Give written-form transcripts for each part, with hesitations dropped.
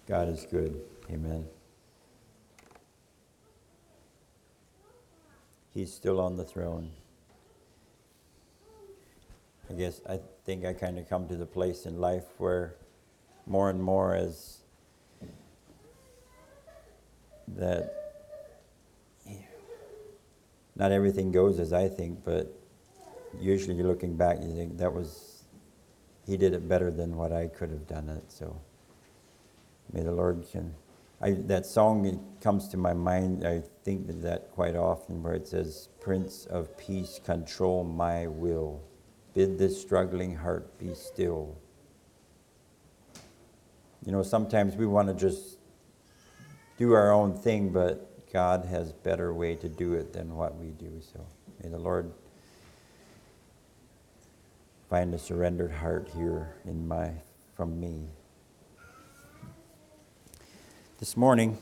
God is good. Amen. He's still on the throne. I think I kind of come to the place in life where more and more as that not everything goes as I think, but usually you're looking back and you think he did it better than what I could have done it. So may the Lord that song, it comes to my mind, I think that quite often, where it says, Prince of Peace, control my will. Bid this struggling heart be still. You know, sometimes we want to just do our own thing, but God has a better way to do it than what we do. So may the Lord find a surrendered heart here from me. This morning,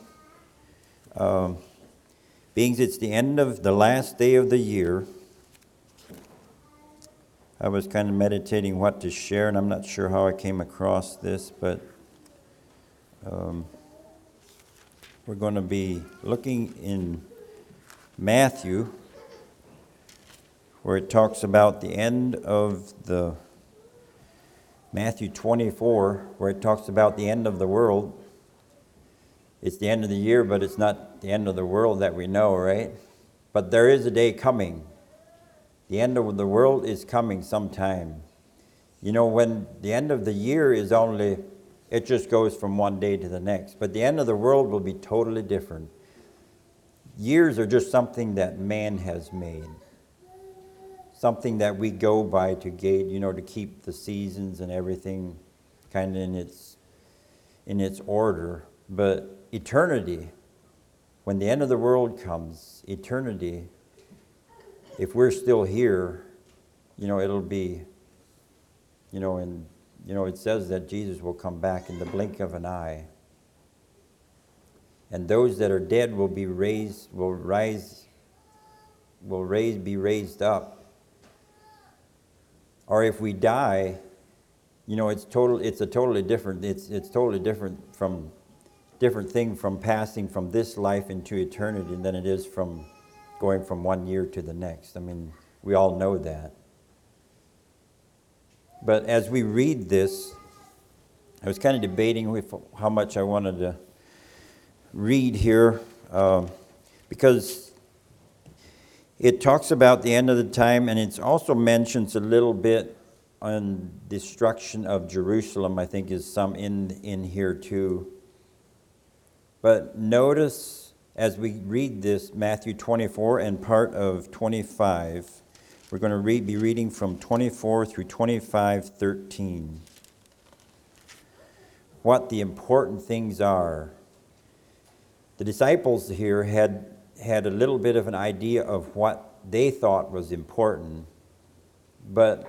being it's the end of the last day of the year, I was kind of meditating what to share, and I'm not sure how I came across this, but we're going to be looking in Matthew, where it talks about the end of Matthew 24, where it talks about the end of the world. It's the end of the year, but it's not the end of the world that we know, right? But there is a day coming. The end of the world is coming sometime. You know, when the end of the year is it just goes from one day to the next. But the end of the world will be totally different. Years are just something that man has made. Something that we go by to gauge, to keep the seasons and everything kind of in its order. But eternity, when the end of the world comes, eternity, if we're still here, it'll be, it says that Jesus will come back in the blink of an eye. And those that are dead will be raised up. Or if we die, it's a totally different thing from passing from this life into eternity than it is from going from 1 year to the next. I mean, we all know that. But as we read this, I was kind of debating with how much I wanted to read here, because it talks about the end of the time, and it also mentions a little bit on destruction of Jerusalem. I think is some in here too. But notice as we read this, Matthew 24 and part of 25, we're going to be reading from 24 through 25:13. What the important things are. The disciples here had a little bit of an idea of what they thought was important, but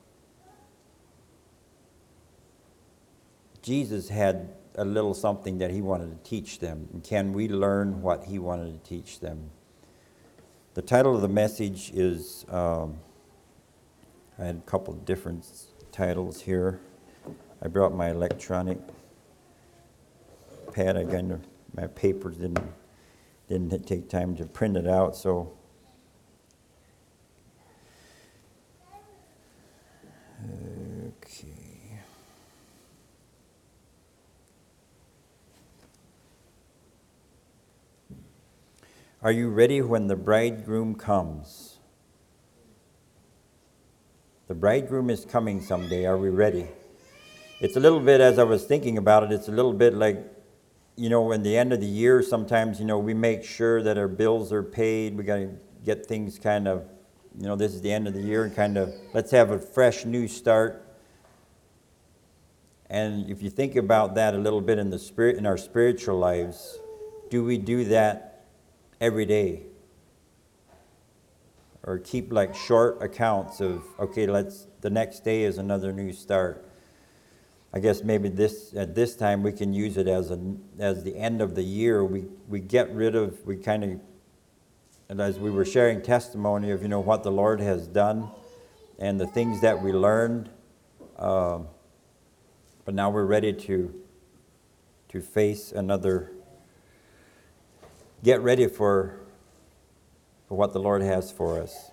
Jesus had a little something that he wanted to teach them. And can we learn what he wanted to teach them? The title of the message is, I had a couple of different titles here. I brought my electronic pad. My papers didn't take time to print it out, so okay. Are you ready when the bridegroom comes? The bridegroom is coming someday. Are we ready? It's a little bit, as I was thinking about it, it's a little bit like, in the end of the year, sometimes, we make sure that our bills are paid. We got to get things kind of, this is the end of the year, and kind of, let's have a fresh new start. And if you think about that a little bit in our spiritual lives, do we do that every day? Or keep like short accounts of, okay, the next day is another new start. I guess maybe at this time we can use it as the end of the year. We get rid of, and as we were sharing testimony of, what the Lord has done and the things that we learned, but now we're ready to to face another, get ready for what the Lord has for us.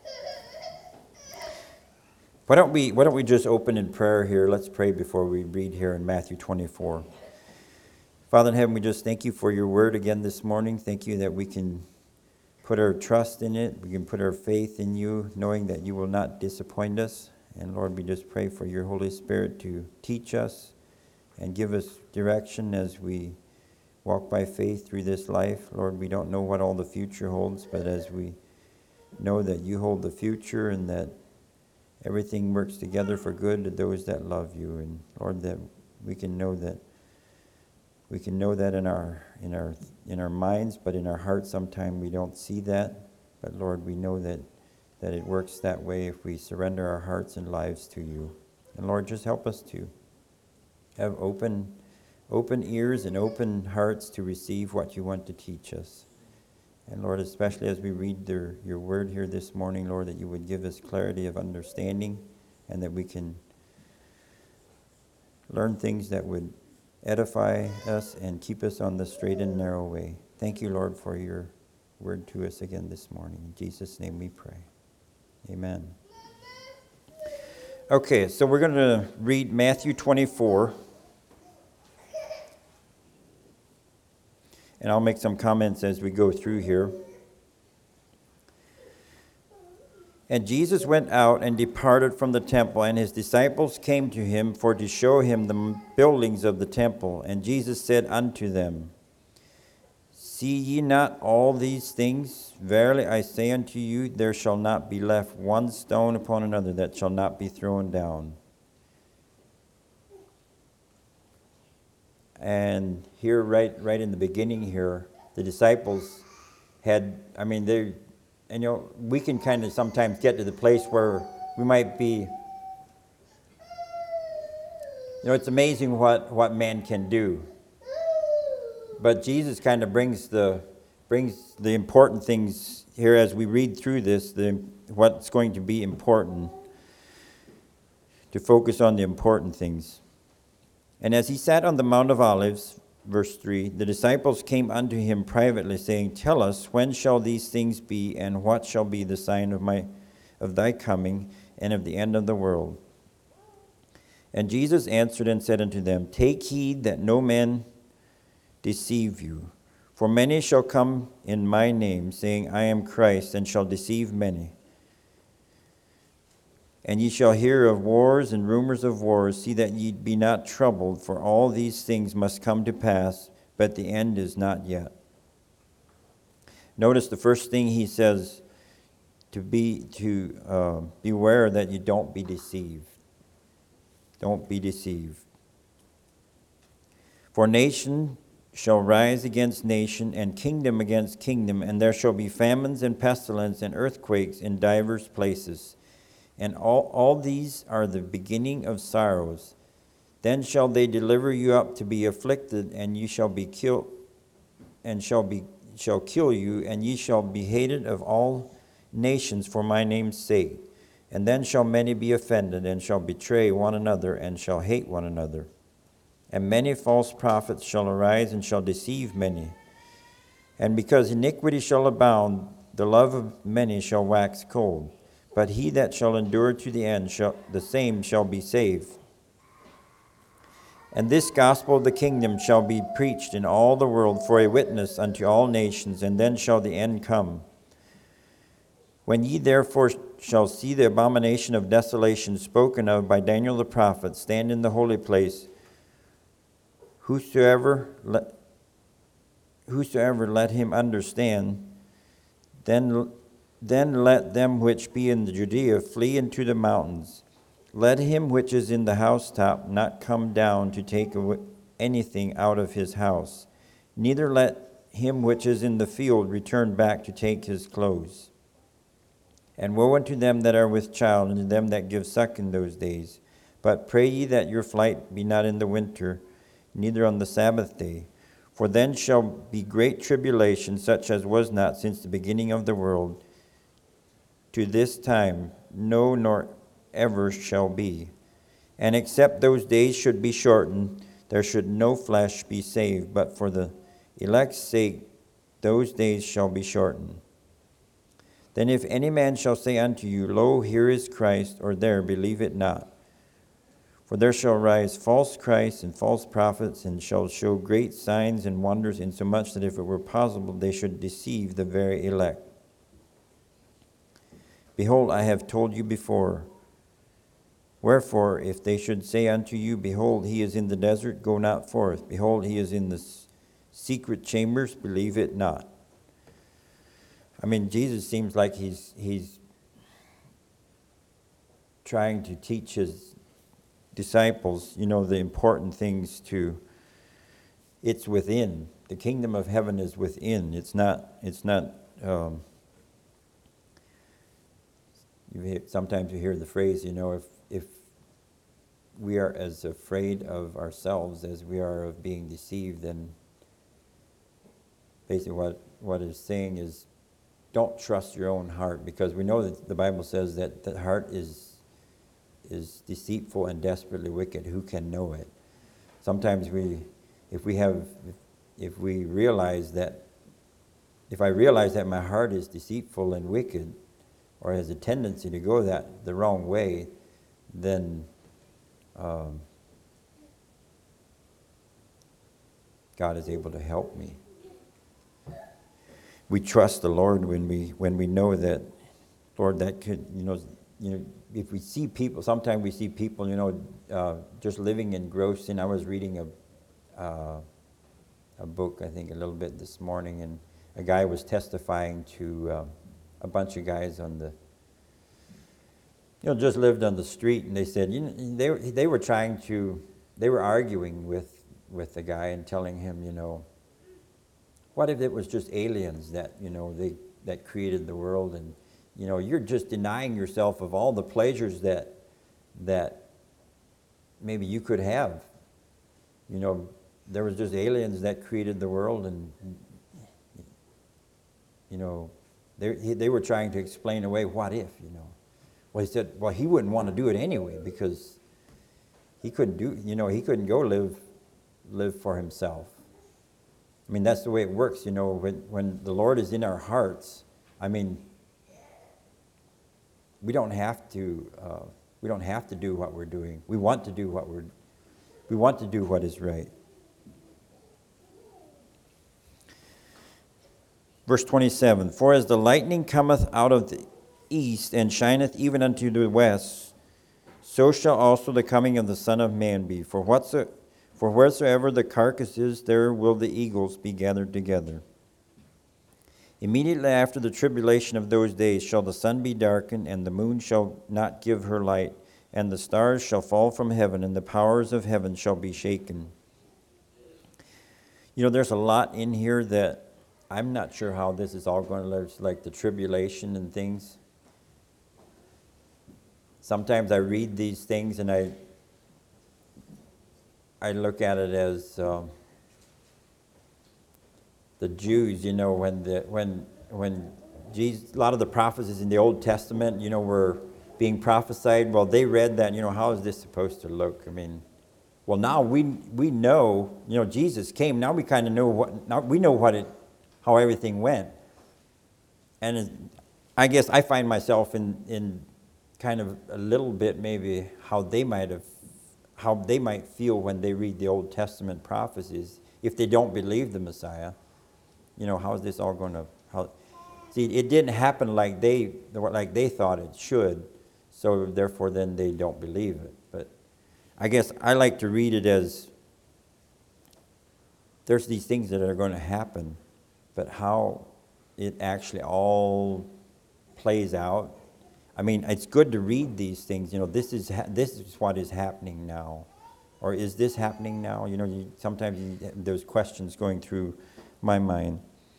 Why don't we just open in prayer here? Let's pray before we read here in Matthew 24. Father in heaven, we just thank you for your word again this morning. Thank you that we can put our trust in it. We can put our faith in you, knowing that you will not disappoint us. And Lord, we just pray for your Holy Spirit to teach us and give us direction as we walk by faith through this life. Lord, we don't know what all the future holds, but as we know that you hold the future and that everything works together for good to those that love you. And Lord, that we can know that in our minds, but in our hearts sometimes we don't see that. But Lord, we know that it works that way if we surrender our hearts and lives to you. And Lord, just help us to have open ears and open hearts to receive what you want to teach us. And Lord, especially as we read your word here this morning, Lord, that you would give us clarity of understanding and that we can learn things that would edify us and keep us on the straight and narrow way. Thank you, Lord, for your word to us again this morning. In Jesus' name we pray. Amen. Okay, so we're going to read Matthew 24. And I'll make some comments as we go through here. And Jesus went out and departed from the temple, and his disciples came to him for to show him the buildings of the temple. And Jesus said unto them, See ye not all these things? Verily I say unto you, there shall not be left one stone upon another that shall not be thrown down. And here, right in the beginning here, the disciples had, we can kind of sometimes get to the place where we might be, it's amazing what man can do. But Jesus kind of brings the important things here as we read through this, what's going to be important, to focus on the important things. And as he sat on the Mount of Olives, verse 3, the disciples came unto him privately, saying, Tell us, when shall these things be, and what shall be the sign of thy coming, and of the end of the world? And Jesus answered and said unto them, Take heed that no man deceive you. For many shall come in my name, saying, I am Christ, and shall deceive many. And ye shall hear of wars and rumors of wars. See that ye be not troubled, for all these things must come to pass, but the end is not yet. Notice the first thing he says, to beware that you don't be deceived. Don't be deceived. For nation shall rise against nation, and kingdom against kingdom, and there shall be famines and pestilence and earthquakes in divers places. And all these are the beginning of sorrows. Then shall they deliver you up to be afflicted, and ye shall be killed, and shall kill you, and ye shall be hated of all nations for my name's sake. And then shall many be offended, and shall betray one another, and shall hate one another. And many false prophets shall arise, and shall deceive many. And because iniquity shall abound, the love of many shall wax cold. But he that shall endure to the end, the same shall be saved. And this gospel of the kingdom shall be preached in all the world for a witness unto all nations, and then shall the end come. When ye therefore shall see the abomination of desolation spoken of by Daniel the prophet stand in the holy place, whosoever let him understand, then let them which be in the Judea flee into the mountains. Let him which is in the housetop not come down to take anything out of his house. Neither let him which is in the field return back to take his clothes. And woe unto them that are with child, and to them that give suck in those days. But pray ye that your flight be not in the winter, neither on the Sabbath day. For then shall be great tribulation, such as was not since the beginning of the world, to this time, nor ever shall be. And except those days should be shortened, there should no flesh be saved, but for the elect's sake those days shall be shortened. Then if any man shall say unto you, Lo, here is Christ, or there, believe it not. For there shall rise false Christs and false prophets, and shall show great signs and wonders, insomuch that if it were possible they should deceive the very elect. Behold, I have told you before. Wherefore, if they should say unto you, Behold, he is in the desert, go not forth. Behold, he is in the secret chambers, believe it not. I mean, Jesus seems like he's trying to teach his disciples, the important things it's within. The kingdom of heaven is within. It's not, sometimes you hear the phrase, if we are as afraid of ourselves as we are of being deceived, then basically what it's saying is, don't trust your own heart, because we know that the Bible says that the heart is deceitful and desperately wicked. Who can know it? Sometimes if I realize that my heart is deceitful and wicked, or has a tendency to go the wrong way, then God is able to help me. We trust the Lord when we know that, Lord, that could, if we see people, sometimes we see people, just living in gross sin. I was reading a book, I think, a little bit this morning, and a guy was testifying to a bunch of guys on the, just lived on the street, and they said, they were arguing with the guy and telling him, what if it was just aliens that, that created the world, and, you're just denying yourself of all the pleasures that maybe you could have. There was just aliens that created the world, and, they were trying to explain away what if, Well, he said, well, he wouldn't want to do it anyway, because he couldn't he couldn't go live for himself. I mean, that's the way it works, when the Lord is in our hearts. I mean, we don't have to do what we're doing. We want to do what is right. Verse 27, For as the lightning cometh out of the east, and shineth even unto the west, so shall also the coming of the Son of Man be. For wheresoever the carcass is, there will the eagles be gathered together. Immediately after the tribulation of those days shall the sun be darkened, and the moon shall not give her light, and the stars shall fall from heaven, and the powers of heaven shall be shaken. There's a lot in here that I'm not sure how this is all going to look, like the tribulation and things. Sometimes I read these things and I look at it as the Jews, when Jesus, a lot of the prophecies in the Old Testament, were being prophesied. Well, they read that, how is this supposed to look? I mean, well, now we know, Jesus came. Now we kind of know how everything went. And I guess I find myself in kind of a little bit maybe how they might feel when they read the Old Testament prophecies, if they don't believe the Messiah. How is this all going to? See, it didn't happen like they thought it should, so therefore then they don't believe it. But I guess I like to read it as there's these things that are going to happen, but how it actually all plays out. I mean, it's good to read these things. This is what is happening now, or is this happening now? Sometimes there's questions going through my mind.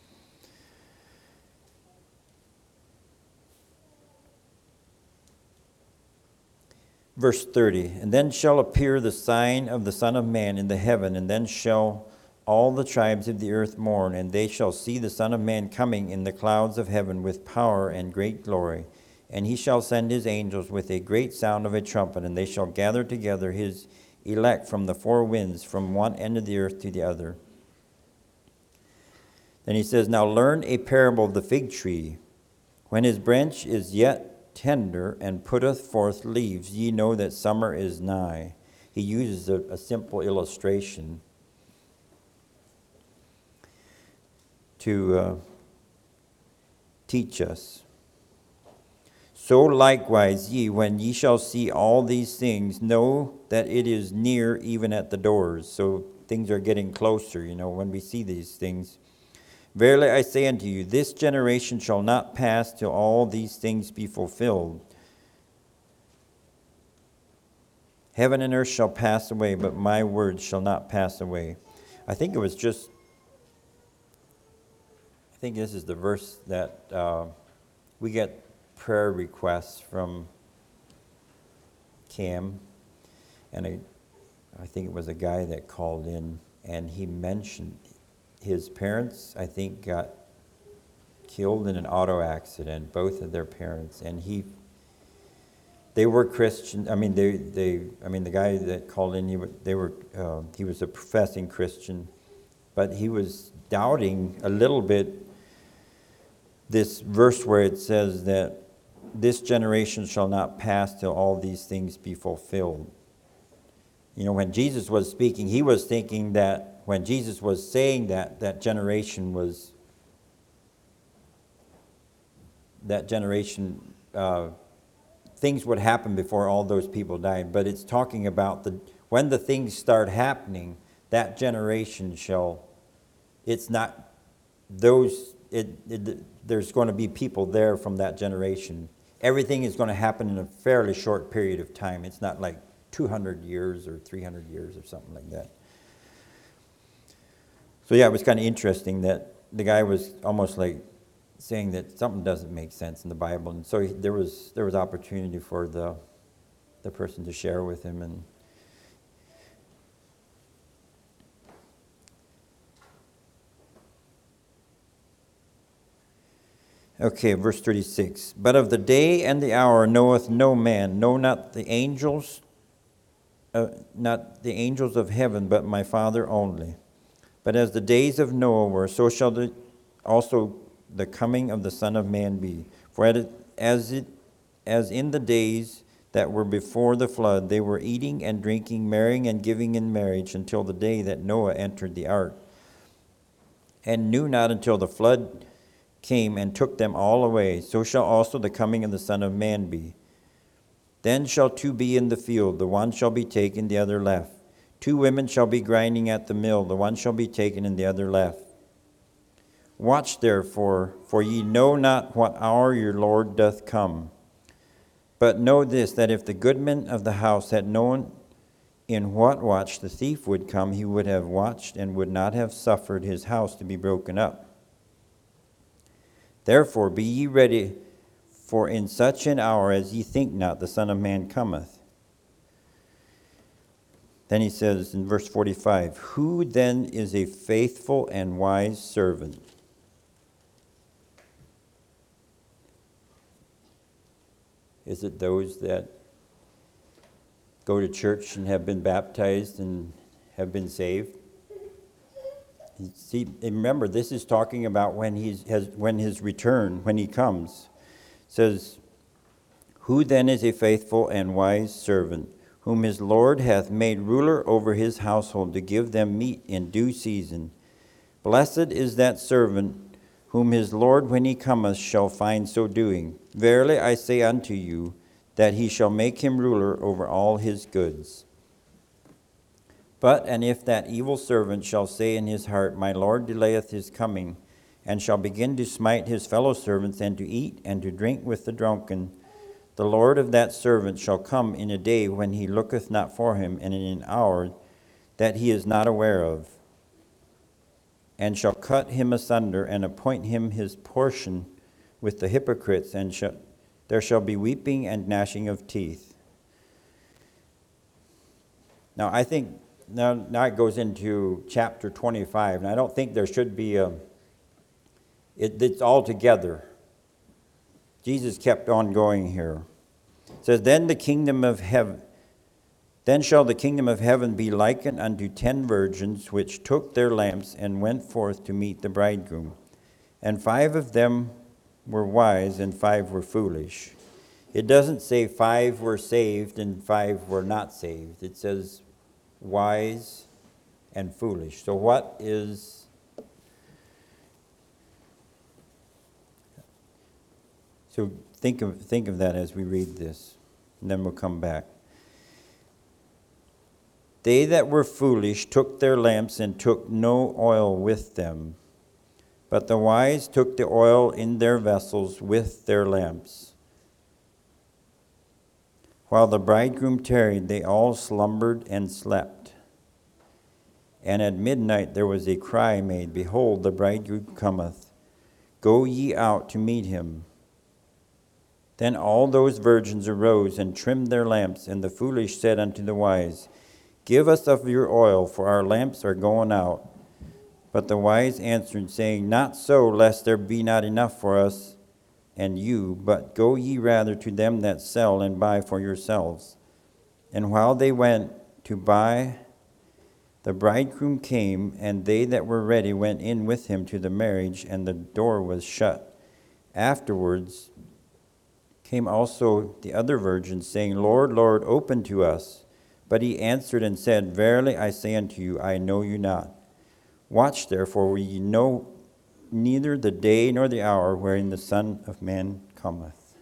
Verse 30, And then shall appear the sign of the Son of Man in the heaven, and then shall all the tribes of the earth mourn, and they shall see the Son of Man coming in the clouds of heaven with power and great glory. And he shall send his angels with a great sound of a trumpet, and they shall gather together his elect from the four winds, from one end of the earth to the other. Then he says, now learn a parable of the fig tree. When his branch is yet tender and putteth forth leaves, ye know that summer is nigh. He uses a simple illustration to teach us. So likewise ye, when ye shall see all these things, know that it is near, even at the doors. So things are getting closer, when we see these things. Verily I say unto you, this generation shall not pass till all these things be fulfilled. Heaven and earth shall pass away, but my words shall not pass away. I think this is the verse that we get prayer requests from Cam, and I think it was a guy that called in, and he mentioned his parents, I think, got killed in an auto accident, both of their parents, and they were Christian. I mean, the guy that called in, he was a professing Christian, but he was doubting a little bit this verse where it says that this generation shall not pass till all these things be fulfilled. When Jesus was speaking, he was thinking that when Jesus was saying that generation, things would happen before all those people died. But it's talking about when the things start happening, that generation it's not those, there's going to be people there from that generation. Everything is going to happen in a fairly short period of time. It's not like 200 years or 300 years or something like that. So yeah, it was kind of interesting that the guy was almost like saying that something doesn't make sense in the Bible, and so there was opportunity for the person to share with him. And okay, verse 36. But of the day and the hour knoweth no man, no, not the angels of heaven, but my Father only. But as the days of Noah were, so shall also the coming of the Son of Man be. For as in the days that were before the flood, they were eating and drinking, marrying and giving in marriage, until the day that Noah entered the ark, and knew not until the flood came and took them all away. So shall also the coming of the Son of Man be. Then shall two be in the field, the one shall be taken, the other left. Two women shall be grinding at the mill, the one shall be taken, and the other left. Watch therefore, for ye know not what hour your Lord doth come. But know this, that if the goodman of the house had known in what watch the thief would come, he would have watched, and would not have suffered his house to be broken up. Therefore be ye ready, for in such an hour as ye think not, the Son of Man cometh. Then he says in verse 45, who then is a faithful and wise servant? Is it those that go to church and have been baptized and have been saved? See, remember, this is talking about when his return, when he comes. It says, who then is a faithful and wise servant, whom his Lord hath made ruler over his household, to give them meat in due season? Blessed is that servant whom his Lord, when he cometh, shall find so doing. Verily I say unto you, that he shall make him ruler over all his goods. And if that evil servant shall say in his heart, my Lord delayeth his coming, and shall begin to smite his fellow servants, and to eat and to drink with the drunken, the Lord of that servant shall come in a day when he looketh not for him, and in an hour that he is not aware of, and shall cut him asunder, and appoint him his portion with the hypocrites, and there shall be weeping and gnashing of teeth. Now I think, now it goes into chapter 25, and I don't think there should be it's all together. Jesus kept on going here. It says, then the kingdom of heaven, Then shall the kingdom of heaven be likened unto 10 virgins, which took their lamps and went forth to meet the bridegroom. And 5 of them were wise, and 5 were foolish. It doesn't say 5 were saved and 5 were not saved. It says wise and foolish. So what is... So think of that as we read this, and then we'll come back. They that were foolish took their lamps and took no oil with them. But the wise took the oil in their vessels with their lamps. While the bridegroom tarried, they all slumbered and slept. And at midnight there was a cry made, Behold, the bridegroom cometh. Go ye out to meet him. Then all those virgins arose and trimmed their lamps, and the foolish said unto the wise, Give us of your oil, for our lamps are going out. But the wise answered, saying, Not so, lest there be not enough for us and you, but go ye rather to them that sell, and buy for yourselves. And while they went to buy, the bridegroom came, and they that were ready went in with him to the marriage, and the door was shut. Afterwards came also the other virgins, saying, Lord, Lord, open to us. But he answered and said, Verily I say unto you, I know you not. Watch therefore, for ye know neither the day nor the hour wherein the Son of Man cometh.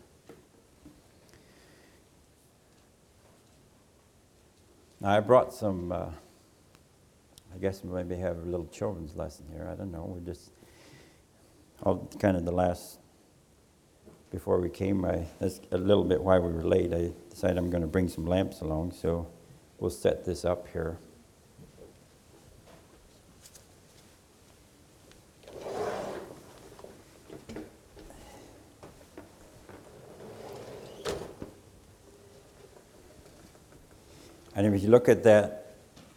Now I brought some, I guess we maybe have a little children's lesson here. I don't know. We're just, kind of the last, before we came, that's a little bit why we were late. I decided I'm going to bring some lamps along, so we'll set this up here. And if you look at that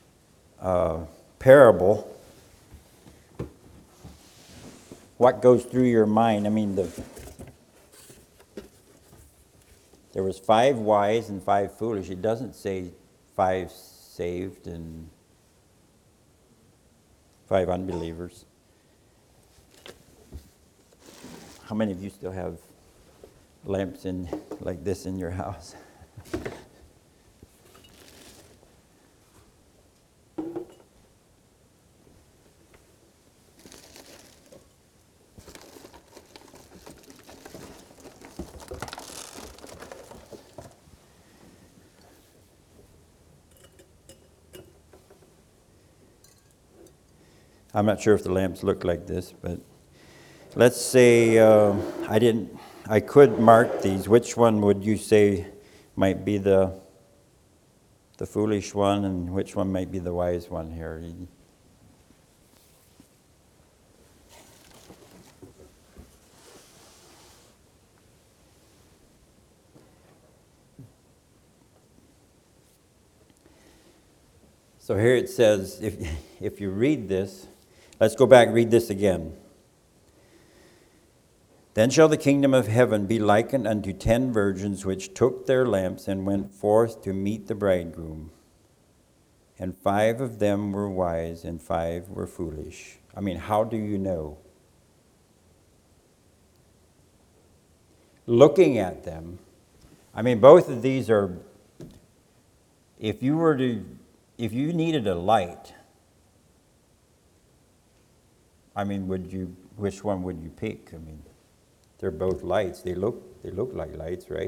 parable, what goes through your mind? I mean, there was 5 wise and 5 foolish. It doesn't say 5 saved and 5 unbelievers. How many of you still have lamps like this in your house? I'm not sure if the lamps look like this, but let's say I could mark these. Which one would you say might be the foolish one, and which one might be the wise one here? So here it says, if you read this, let's go back and read this again. Then shall the kingdom of heaven be likened unto 10 virgins, which took their lamps and went forth to meet the bridegroom. And 5 of them were wise, and 5 were foolish. I mean, how do you know? Looking at them, I mean, both of these are, if you needed a light, I mean, which one would you pick? I mean, they're both lights. They look like lights, right?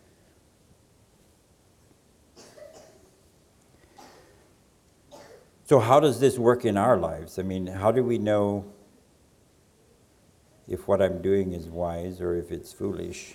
So how does this work in our lives? I mean, how do we know if what I'm doing is wise or if it's foolish?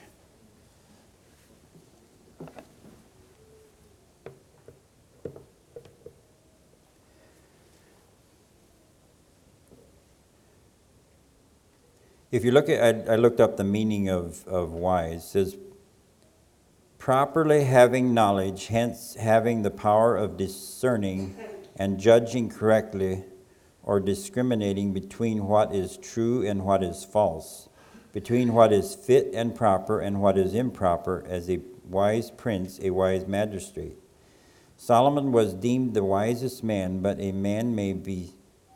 If you look at, I looked up the meaning of wise. It says, properly having knowledge, hence having the power of discerning and judging correctly, or discriminating between what is true and what is false, between what is fit and proper and what is improper, as a wise prince, a wise magistrate. Solomon was deemed the wisest man, but a man may be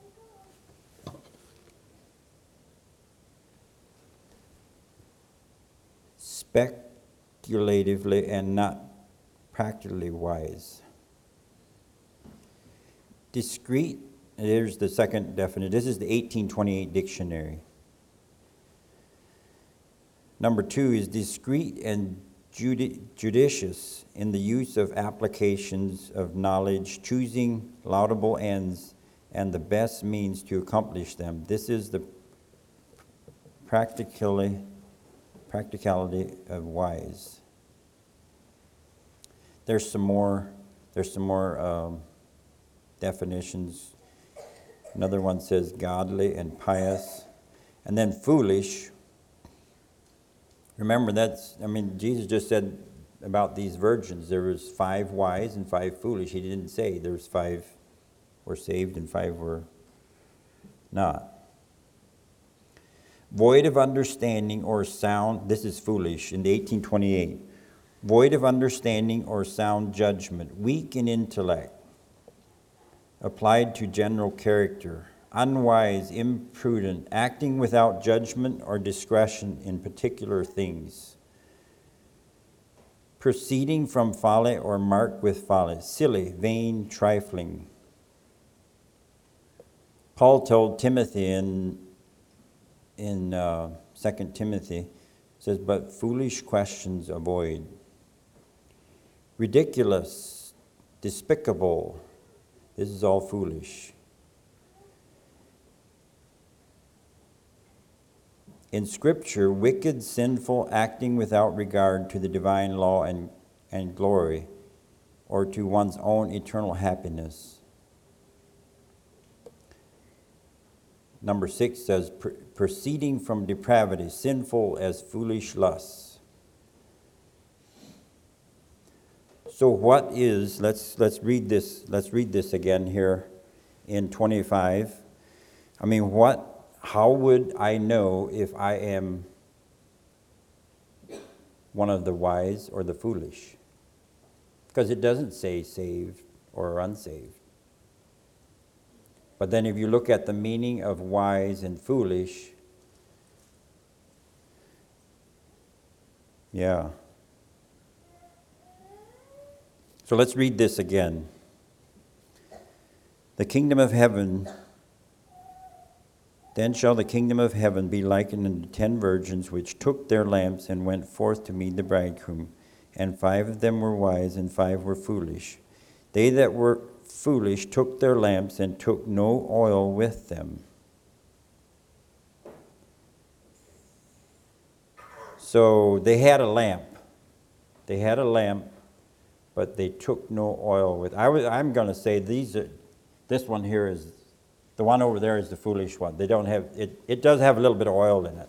speculatively and not practically wise. Discreet, here's the second definition. This is the 1828 dictionary. Number 2 is discreet and judicious in the use of applications of knowledge, choosing laudable ends and the best means to accomplish them. This is the practicality of wise. There's some more definitions. Another one says godly and pious. And then foolish. Remember, Jesus just said about these virgins, there was 5 wise and 5 foolish. He didn't say there's 5 were saved and 5 were not. Void of understanding or sound, this is foolish, in the 1828. Void of understanding or sound judgment, weak in intellect, applied to general character, unwise, imprudent, acting without judgment or discretion in particular things, proceeding from folly or marked with folly, silly, vain, trifling. Paul told Timothy in 2 Timothy, says, but foolish questions avoid. Ridiculous, despicable, this is all foolish. In Scripture, wicked, sinful, acting without regard to the divine law and glory, or to one's own eternal happiness. Number 6 says, proceeding from depravity, sinful as foolish lusts. So what is, let's read this again here in 25. How would I know if I am one of the wise or the foolish? Because it doesn't say saved or unsaved. But then if you look at the meaning of wise and foolish, yeah. So let's read this again. The kingdom of heaven, then shall the kingdom of heaven be likened unto 10 virgins which took their lamps and went forth to meet the bridegroom. And 5 of them were wise, and 5 were foolish. They that were foolish took their lamps and took no oil with them. So they had a lamp. But they took no oil with. I'm going to say this one here is, the one over there is the foolish one. They don't have, it does have a little bit of oil in it.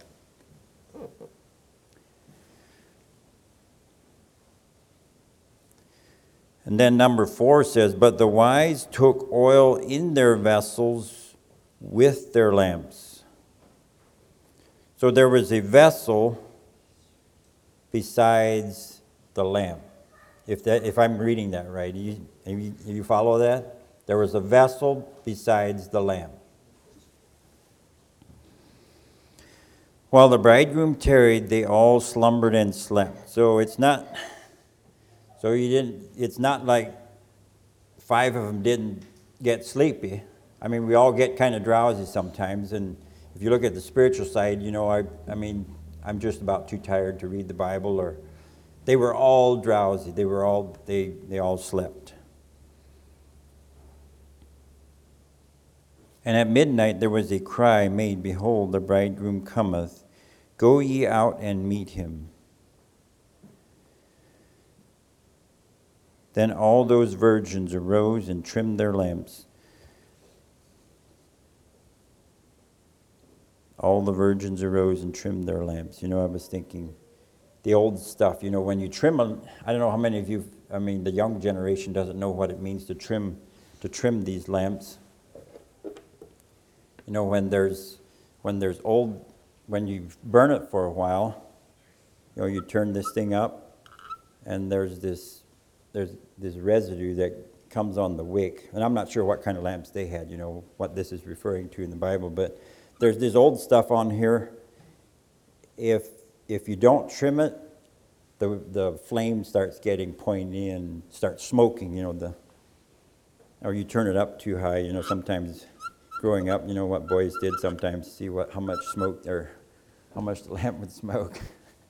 And then number 4 says, but the wise took oil in their vessels with their lamps. So there was a besides the lamp. If I'm reading that right, you follow that? There was a vessel besides the lamp. While the bridegroom tarried, they all slumbered and slept. So it's not like 5 of them didn't get sleepy. I mean, we all get kind of drowsy sometimes, and if you look at the spiritual side, I'm just about too tired to read the Bible. Or they were all drowsy. They all slept. And at midnight there was a cry made, behold, the bridegroom cometh. Go ye out and meet him. Then all those virgins arose and trimmed their lamps. All the virgins arose and trimmed their lamps. I was thinking, the old stuff, when you trim them, I don't know how many of you, the young generation doesn't know what it means to trim these lamps. When you burn it for a while, you turn this thing up, and there's there's this residue that comes on the wick. And I'm not sure what kind of lamps they had, what this is referring to in the Bible, but there's this old stuff on here. If you don't trim it, the flame starts getting pointy and starts smoking, or you turn it up too high, sometimes growing up, what boys did sometimes, see how much smoke or how much the lamp would smoke.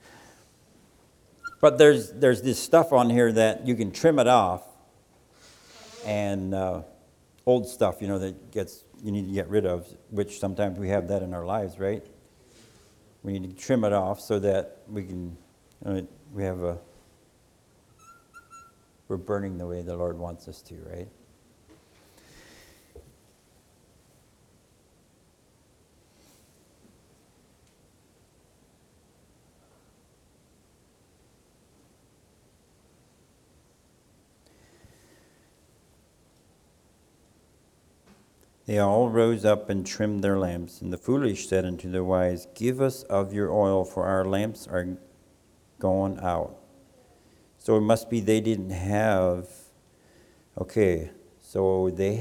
But there's this stuff on here that you can trim it off, and old stuff, that you need to get rid of, which sometimes we have that in our lives, right? We need to trim it off so that we can, we're burning the way the Lord wants us to, right? They all rose up and trimmed their lamps. And the foolish said unto the wise, Give us of your oil, for our lamps are gone out. So it must be they didn't have, so they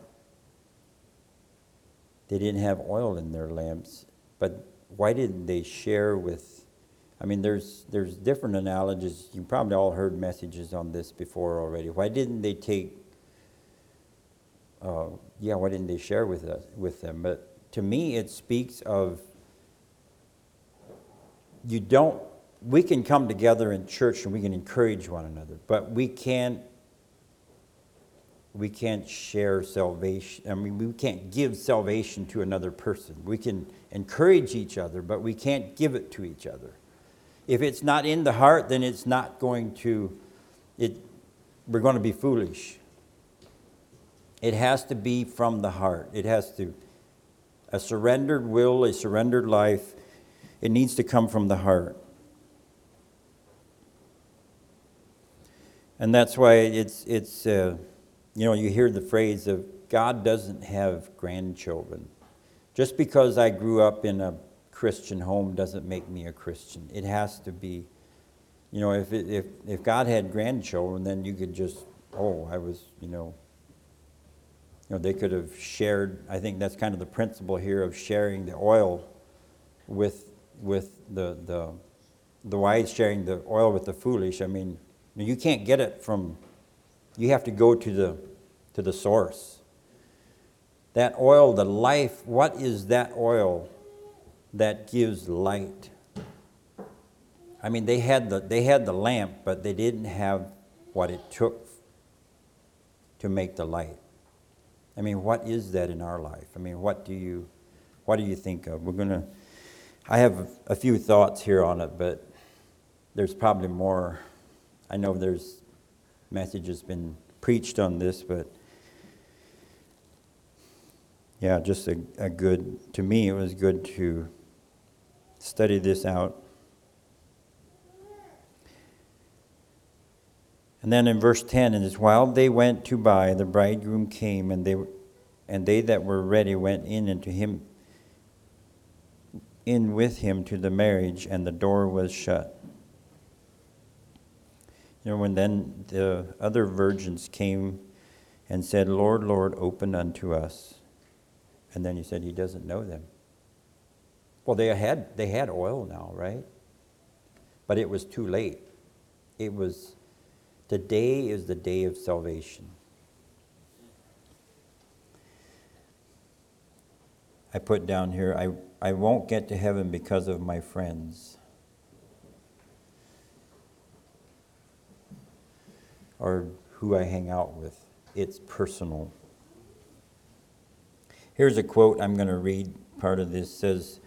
didn't have oil in their lamps. But why didn't they share with, there's different analogies. You probably all heard messages on this before already. Why didn't they take why didn't they share with them? But to me, it speaks of we can come together in church and we can encourage one another, but we can't share salvation. We can't give salvation to another person. We can encourage each other, but we can't give it to each other. If it's not in the heart, then it's not going to, we're going to be foolish. It has to be from the heart. It has to, a surrendered will, a surrendered life, it needs to come from the heart. And that's why it's you hear the phrase of God doesn't have grandchildren. Just because I grew up in a Christian home doesn't make me a Christian. It has to be, if God had grandchildren, then you could just, they could have shared. I think that's kind of the principle here of sharing the oil with the wise, sharing the oil with the foolish. You can't get it from. You have to go to the source. That oil, the life. What is that oil that gives light? They had the lamp, but they didn't have what it took to make the light. What is that in our life? What do you think of? I have a few thoughts here on it, but there's probably more. I know there's messages been preached on this, but yeah, just to me, it was good to study this out. And then in verse 10, it is, while they went to buy, the bridegroom came, and they that were ready went in with him to the marriage, and the door was shut. When then the other virgins came and said, Lord, Lord, open unto us. And then he said he doesn't know them. Well, they had oil now, right? But it was too late. Today is the day of salvation. I put down here, I won't get to heaven because of my friends. Or who I hang out with. It's personal. Here's a quote I'm going to read. Part of this says,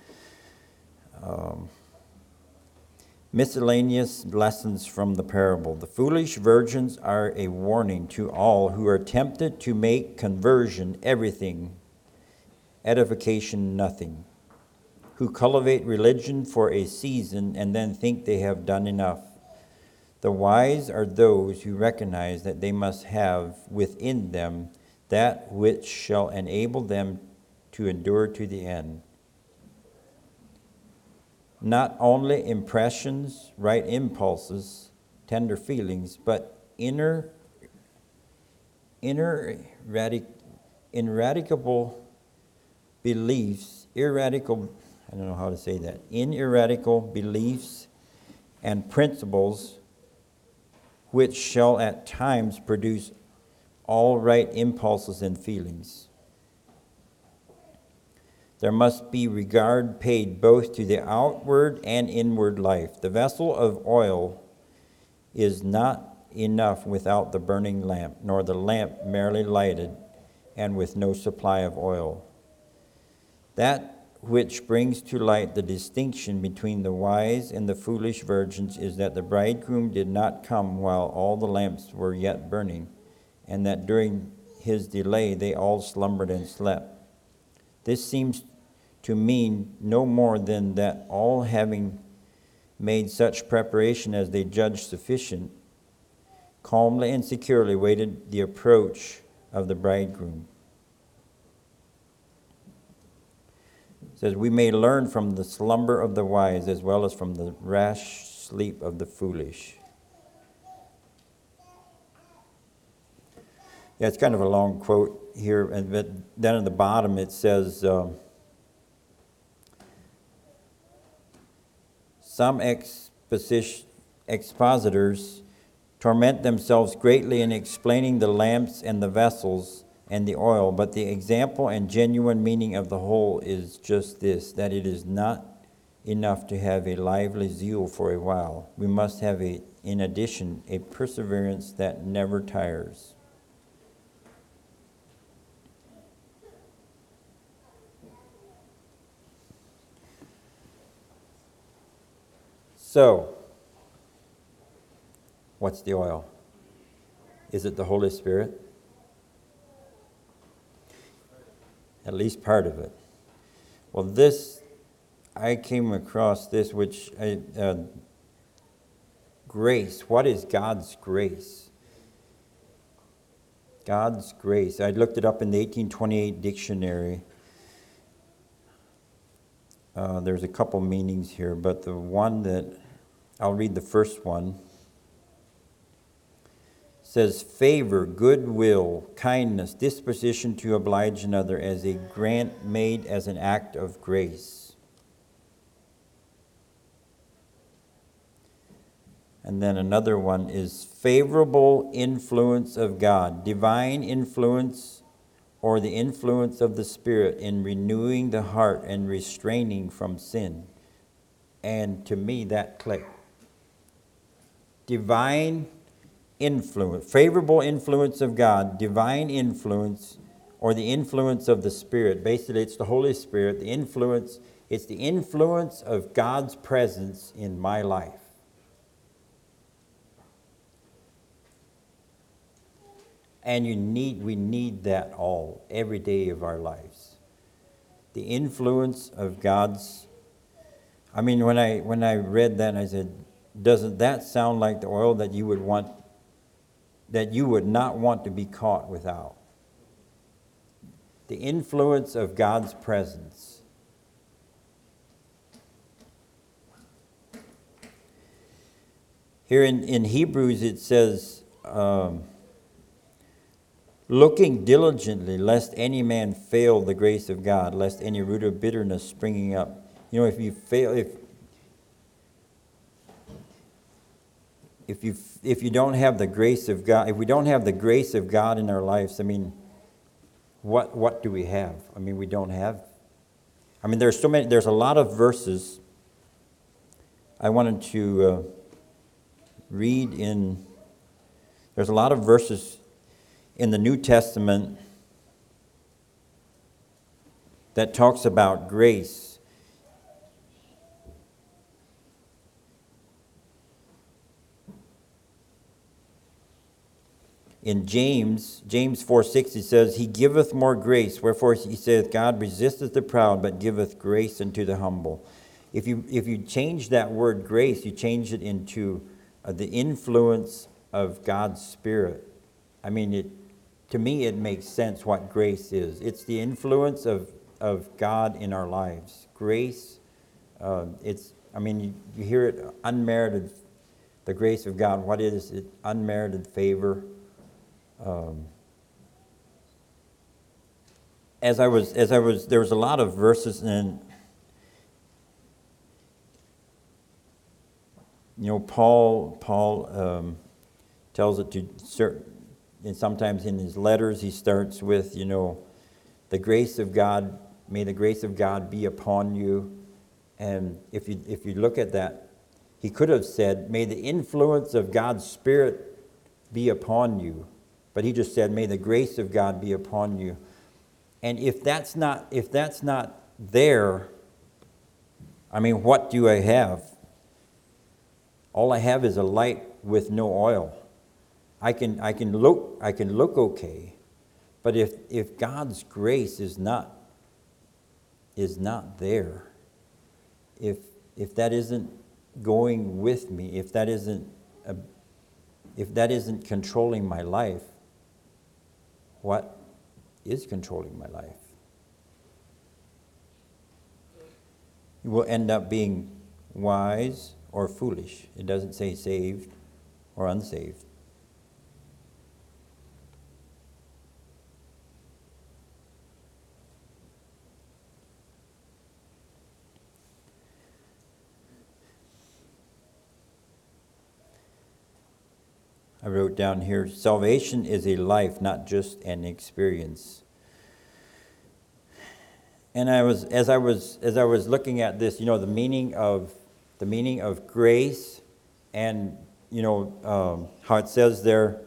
miscellaneous lessons from the parable. The foolish virgins are a warning to all who are tempted to make conversion everything, edification nothing, who cultivate religion for a season and then think they have done enough. The wise are those who recognize that they must have within them that which shall enable them to endure to the end. Not only impressions, right impulses, tender feelings, but ineradicable beliefs, I don't know how to say that, ineradicable beliefs and principles which shall at times produce all right impulses and feelings. There must be regard paid both to the outward and inward life. The vessel of oil is not enough without the burning lamp, nor the lamp merely lighted and with no supply of oil. That which brings to light the distinction between the wise and the foolish virgins is that the bridegroom did not come while all the lamps were yet burning, and that during his delay they all slumbered and slept. This seems to mean no more than that all, having made such preparation as they judged sufficient, calmly and securely waited the approach of the bridegroom. It says, we may learn from the slumber of the wise as well as from the rash sleep of the foolish. Yeah, it's kind of a long quote here, but then at the bottom it says, some expositors torment themselves greatly in explaining the lamps and the vessels and the oil, but the example and genuine meaning of the whole is just this, that it is not enough to have a lively zeal for a while. We must have, in addition, a perseverance that never tires. So, what's the oil? Is it the Holy Spirit? At least part of it. Well, I came across this, which grace. What is God's grace? God's grace. I looked it up in the 1828 dictionary. There's a couple meanings here, but the one that I'll read the first one. Says favor, goodwill, kindness, disposition to oblige another as a grant made as an act of grace. And then another one is favorable influence of God, divine influence or the influence of the Spirit in renewing the heart and restraining from sin. And to me that clicked. Divine influence, favorable influence of God, divine influence, or the influence of the Spirit. Basically, it's the Holy Spirit, it's the influence of God's presence in my life. And we need that all, every day of our lives. The influence of God's, when I read that, I said, doesn't that sound like the oil that you would not want to be caught without? The influence of God's presence. Here in Hebrews it says, looking diligently, lest any man fail the grace of God, lest any root of bitterness springing up. If you don't have the grace of God, if we don't have the grace of God in our lives, what do we have? We don't have. There's a lot of verses I wanted to read in. There's a lot of verses in the New Testament that talks about grace. In James 4:6, he says, He giveth more grace, wherefore he saith, God resisteth the proud, but giveth grace unto the humble. If you change that word grace, you change it into the influence of God's Spirit. To me, it makes sense what grace is. It's the influence of God in our lives. Grace, you hear it unmerited. the grace of God. What is it? Unmerited favor. As I was, there was a lot of verses in, Paul tells it to certain, and sometimes in his letters he starts with, the grace of God, may the grace of God be upon you. And if you look at that, he could have said, may the influence of God's Spirit be upon you. But he just said, may the grace of God be upon you. And if that's not there, what do I have? All I have is a light with no oil. I can look okay, but if God's grace is not there, if that isn't going with me, if that isn't controlling my life, what is controlling my life? You will end up being wise or foolish. It doesn't say saved or unsaved. I wrote down here, salvation is a life, not just an experience. And as I was looking at this, the meaning of grace, and how it says there,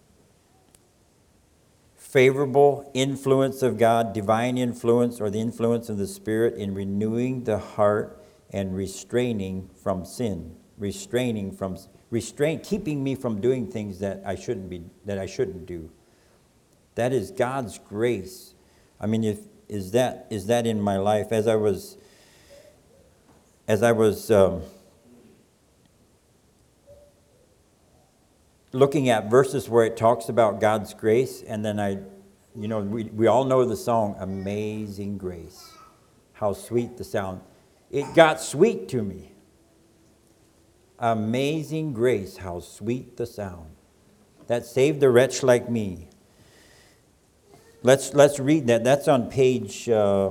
favorable influence of God, divine influence, or the influence of the Spirit in renewing the heart and restraining from sin, keeping me from doing things that I shouldn't do. That is God's grace. Is that in my life? As I was looking at verses where it talks about God's grace, and then we all know the song, Amazing Grace. How sweet the sound. It got sweet to me. Amazing grace, how sweet the sound that saved a wretch like me. Let's read that. That's on page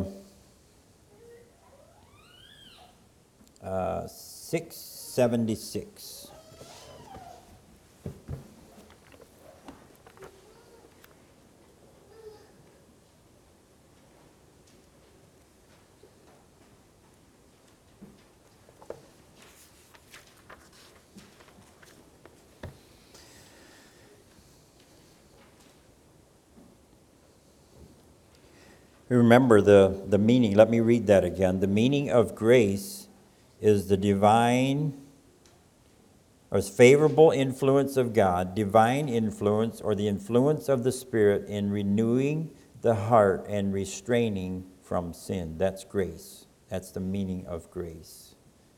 676. Remember the meaning. Let me read that again. The meaning of grace is the divine or favorable influence of God, divine influence, or the influence of the Spirit in renewing the heart and restraining from sin. That's grace. That's the meaning of grace.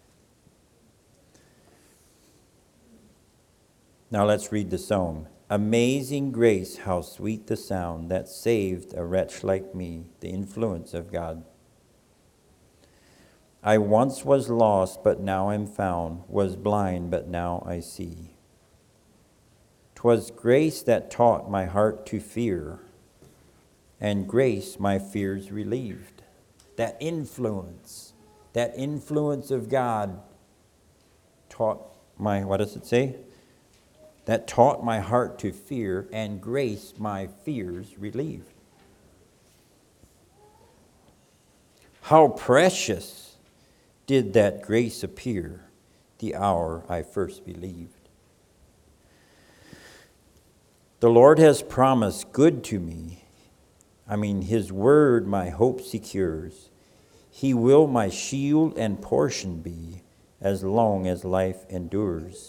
Now let's read the song. Amazing grace, how sweet the sound that saved a wretch like me, the influence of God. I once was lost, but now am found, was blind, but now I see. 'Twas grace that taught my heart to fear, and grace my fears relieved. That influence of God taught my, what does it say? That taught my heart to fear, and grace my fears relieved. How precious did that grace appear the hour I first believed. The Lord has promised good to me. His word my hope secures. He will my shield and portion be as long as life endures.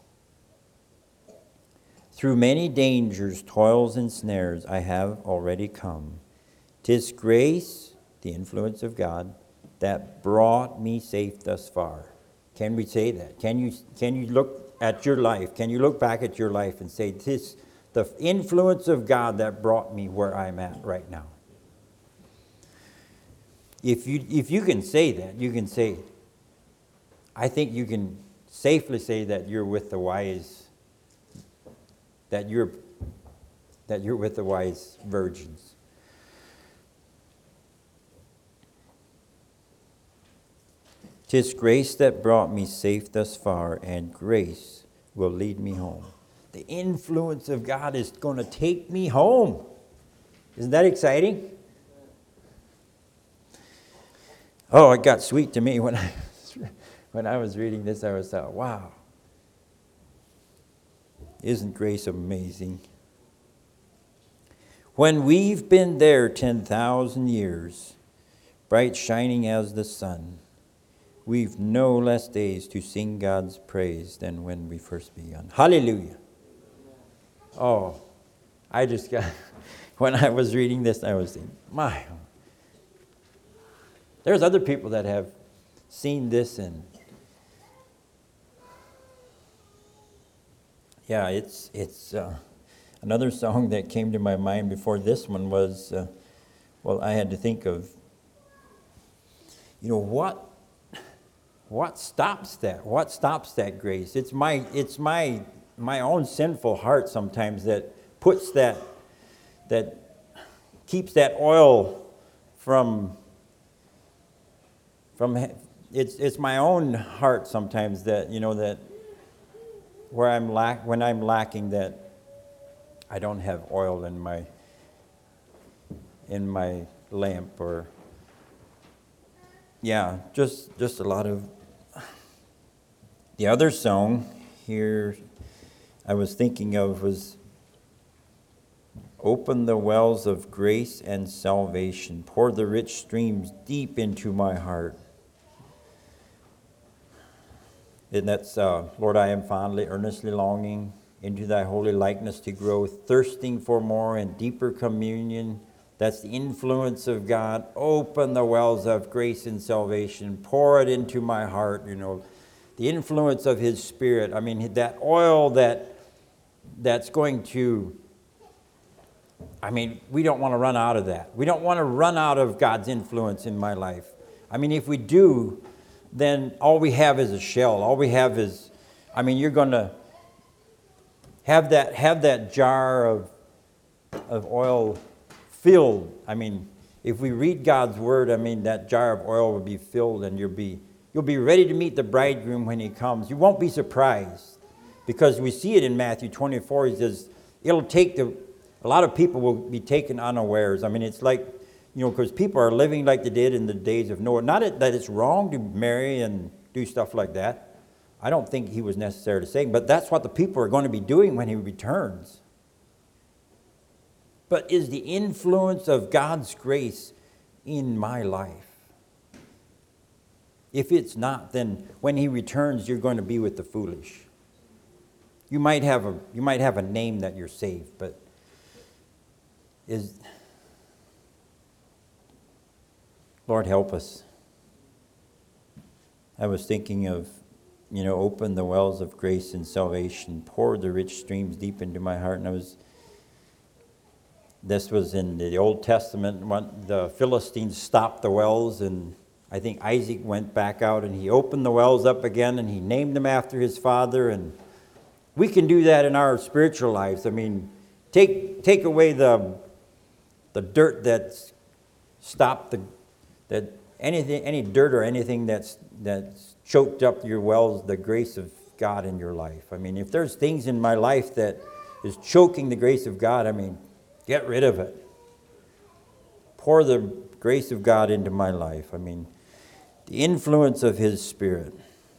Through many dangers, toils, and snares I have already come. 'Tis grace, the influence of God, that brought me safe thus far. Can we say that? Can you look at your life? Can you look back at your life and say, "This, the influence of God that brought me where I'm at right now"? If you can say that, you can say, I think you can safely say that you're with the wise, that you're with the wise virgins. "'Tis grace that brought me safe thus far, and grace will lead me home." The influence of God is going to take me home. Isn't that exciting? Oh, it got sweet to me when I was reading this. I was thought, wow, isn't grace amazing? "When we've been there 10,000 years, bright shining as the sun, we've no less days to sing God's praise than when we first begun." Hallelujah. Oh, I just got, when I was reading this, I was thinking, my, there's other people that have seen this, and yeah, it's another song that came to my mind before this one was, well, I had to think of, what stops that? What stops that grace? It's my own sinful heart sometimes that puts that keeps that oil from it's my own heart sometimes that that where when I'm lacking, that I don't have oil in my lamp, or just a lot of. The other song here I was thinking of was, "Open the wells of grace and salvation, pour the rich streams deep into my heart." And that's, "Lord, I am fondly, earnestly longing into thy holy likeness to grow, thirsting for more and deeper communion." That's the influence of God. Open the wells of grace and salvation, pour it into my heart, the influence of His Spirit. I mean, that oil that's going to, we don't want to run out of that. We don't want to run out of God's influence in my life. If we do, then all we have is a shell. All we have is, you're going to have that jar of oil filled. If we read God's word, that jar of oil will be filled, and you'll be ready to meet the bridegroom when he comes. You won't be surprised, because we see it in Matthew 24. He says it'll take a lot of people will be taken unawares. It's like, because people are living like they did in the days of Noah. Not that it's wrong to marry and do stuff like that. I don't think he was necessarily saying, but that's what the people are going to be doing when he returns. But is the influence of God's grace in my life? If it's not, then when he returns, you're going to be with the foolish. You might have a name that you're saved, but Lord, help us. I was thinking of, open the wells of grace and salvation, pour the rich streams deep into my heart. And this was in the Old Testament when the Philistines stopped the wells, and I think Isaac went back out and he opened the wells up again, and he named them after his father. And we can do that in our spiritual lives. Take away the dirt that's stopped any dirt or anything that's choked up your wells, the grace of God in your life. If there's things in my life that is choking the grace of God, get rid of it. Pour the grace of God into my life. The influence of His Spirit.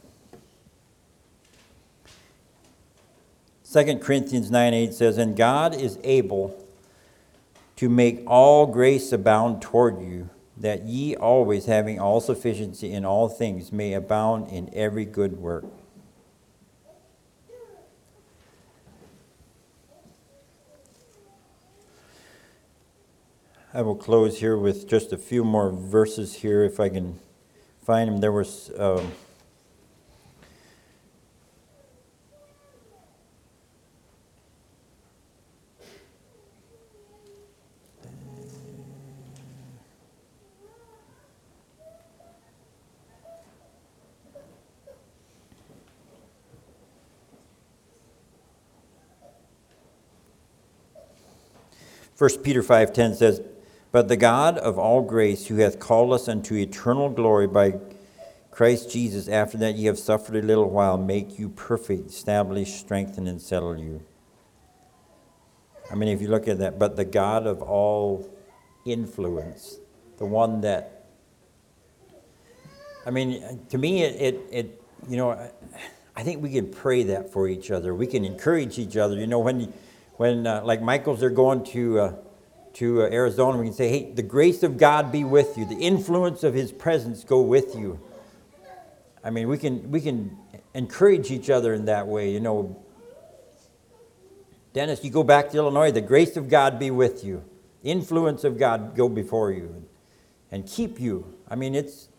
2 Corinthians 9:8 says, "And God is able to make all grace abound toward you, that ye always, having all sufficiency in all things, may abound in every good work." I will close here with just a few more verses here, if I can find them. There was 1 Peter 5:10 says, "But the God of all grace, who hath called us unto eternal glory by Christ Jesus, after that ye have suffered a little while, make you perfect, establish, strengthen, and settle you." I mean, if you look at that, but the God of all influence, the one that, I mean, to me, I think we can pray that for each other. We can encourage each other. You know, when like Michael's, they're going to Arizona, we can say, "Hey, the grace of God be with you. The influence of His presence go with you." I mean, we can encourage each other in that way. You know, Dennis, you go back to Illinois. The grace of God be with you. The influence of God go before you and keep you. I mean, it's.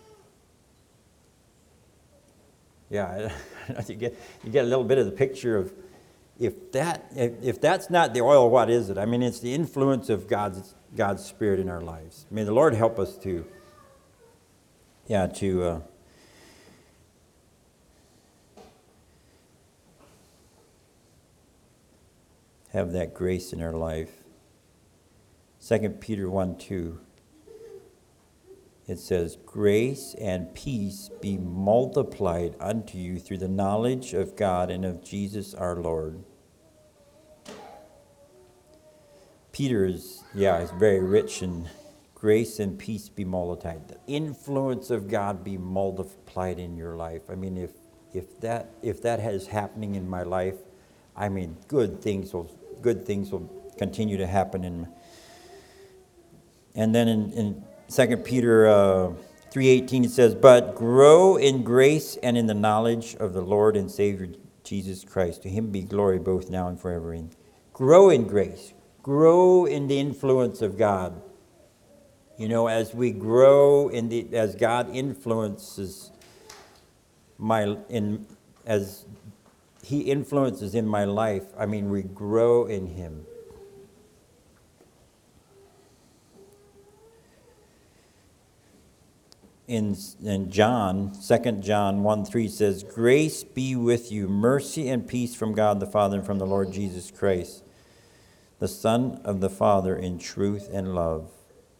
Yeah, you get a little bit of the picture of if that's not the oil, what is it? I mean, it's the influence of God's Spirit in our lives. May the Lord help us to have that grace in our life. 2 Peter 1:2. It says, "Grace and peace be multiplied unto you through the knowledge of God and of Jesus our Lord." Peter is very rich in grace and peace be multiplied. The influence of God be multiplied in your life. I mean, if that is happening in my life, I mean, good things will continue to happen. And then in 2 Peter 3:18 it says, "But grow in grace and in the knowledge of the Lord and Savior Jesus Christ. To Him be glory both now and forever." And grow in grace. Grow in the influence of God. You know, as we grow as God influences as He influences in my life, I mean, we grow in Him. In John, 2 John 1:3 says, "Grace be with you, mercy and peace from God the Father and from the Lord Jesus Christ, the Son of the Father, in truth and love."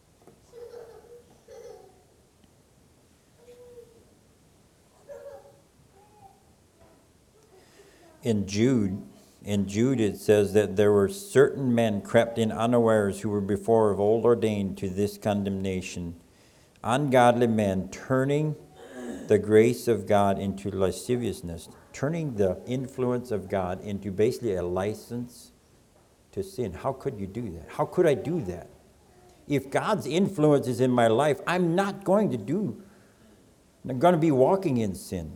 In Jude it says that there were certain men crept in unawares who were before of old ordained to this condemnation, ungodly men turning the grace of God into lasciviousness, turning the influence of God into basically a license to sin. How could you do that? How could I do that? If God's influence is in my life, I'm not going to be walking in sin.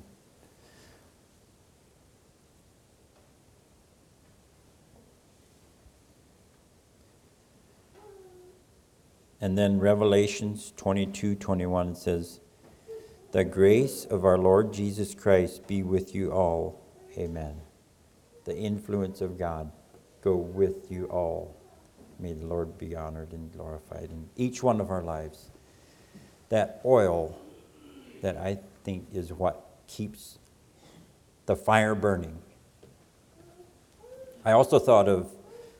And then Revelations 22:21 says, "The grace of our Lord Jesus Christ be with you all. Amen." The influence of God go with you all. May the Lord be honored and glorified in each one of our lives. That oil, that I think is what keeps the fire burning. I also thought of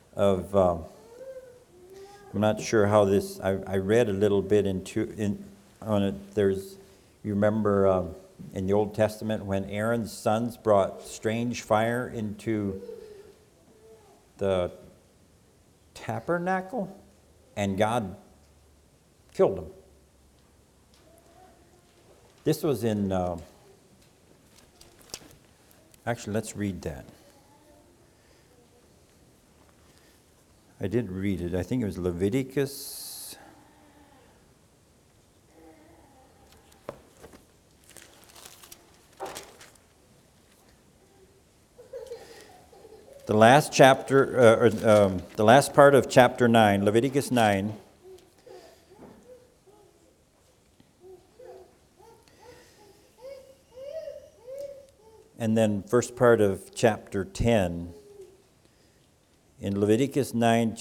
I'm not sure how this. I read a little bit on it. You remember in the Old Testament when Aaron's sons brought strange fire into the tabernacle, and God killed them. This was in. Actually, let's read that. I did read it. I think it was Leviticus. The last chapter, the last part of chapter 9, Leviticus 9. And then first part of chapter 10. In Leviticus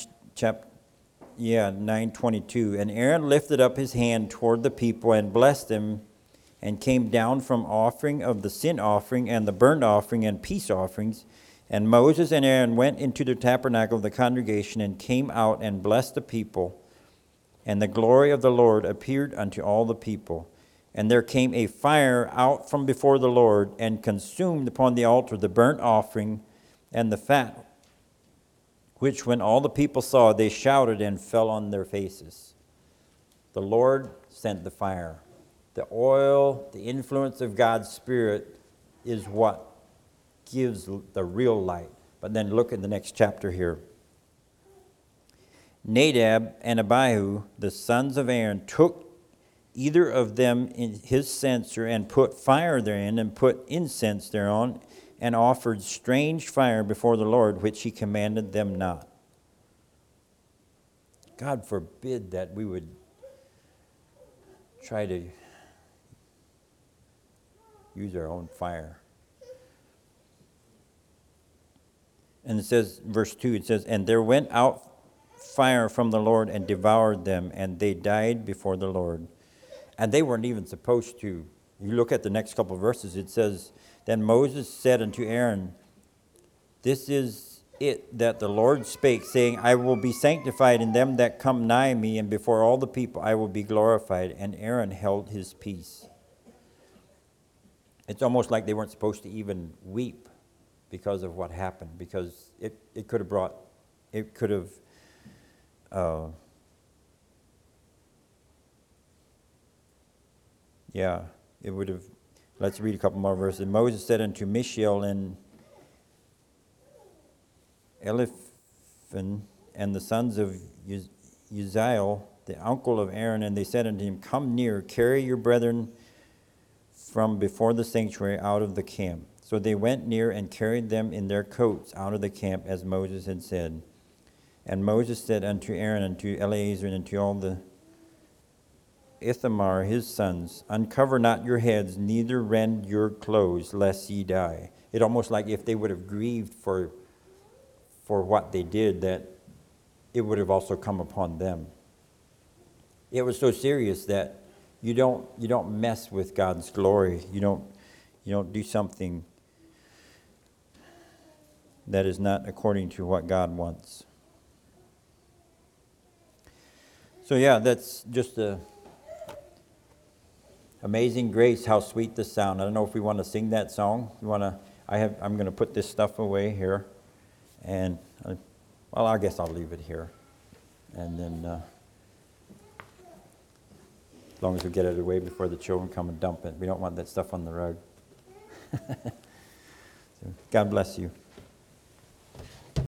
9:22, "And Aaron lifted up his hand toward the people and blessed them, and came down from offering of the sin offering and the burnt offering and peace offerings, And Moses and Aaron went into the tabernacle of the congregation and came out and blessed the people. And the glory of the Lord appeared unto all the people. And there came a fire out from before the Lord and consumed upon the altar the burnt offering and the fat, which when all the people saw, they shouted and fell on their faces. The Lord sent the fire. The oil, the influence of God's Spirit is what gives the real light. But then look at the next chapter here. Nadab and Abihu, the sons of Aaron, took either of them in his censer and put fire therein and put incense thereon and offered strange fire before the Lord, which he commanded them not. God forbid that we would try to use our own fire. And it says, verse 2, it says, and there went out fire from the Lord and devoured them, and they died before the Lord. And they weren't even supposed to. You look at the next couple of verses, it says, then Moses said unto Aaron, this is it that the Lord spake, saying, I will be sanctified in them that come nigh me, and before all the people I will be glorified. And Aaron held his peace. It's almost like they weren't supposed to even weep because of what happened, because it could have it would have. Let's read a couple more verses. Moses said unto Mishael and Eliphan and the sons of Uzziel, the uncle of Aaron, and they said unto him, come near, carry your brethren from before the sanctuary out of the camp. So they went near and carried them in their coats out of the camp, as Moses had said. And Moses said unto Aaron and to Eleazar and to all the Ithamar his sons, uncover not your heads, neither rend your clothes, lest ye die. It almost like if they would have grieved for what they did, that it would have also come upon them. It was so serious that you don't mess with God's glory. You don't do something that is not according to what God wants. So yeah, that's just a Amazing Grace, how sweet the sound. I don't know if we want to sing that song. I'm going to put this stuff away here, and I guess I'll leave it here, and then as long as we get it away before the children come and dump it. We don't want that stuff on the rug. So, God bless you.